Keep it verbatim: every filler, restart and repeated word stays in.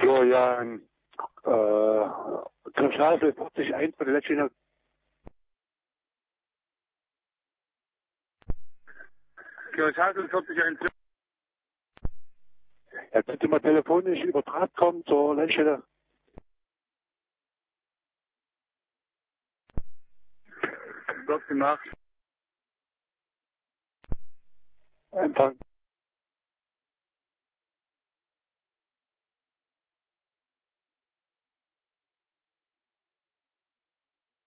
Florian, äh, Kirchhasel vierzig eins bei der letzten. Kirchhasel vierzig eins. Ja, könnte mal telefonisch über Draht kommen zur Leitstelle. Wird gemacht. Empfang.